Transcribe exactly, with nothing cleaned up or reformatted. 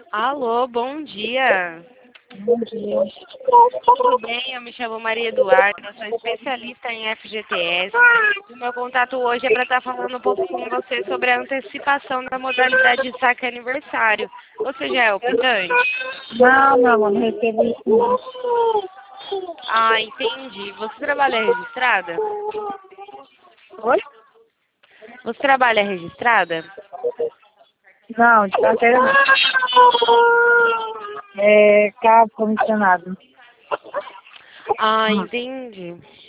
Alô, bom dia. Bom dia. Tudo bem? Eu me chamo Maria Eduarda, eu sou especialista em F G T S. O meu contato hoje é para estar falando um pouco com você sobre a antecipação da modalidade de saque aniversário. Você já é optante? Não, meu amor, não recebo isso não. Ah, entendi. Você trabalha registrada? Oi? Você trabalha registrada? Não, de carteira não. É carro comissionado. Ah, entendi.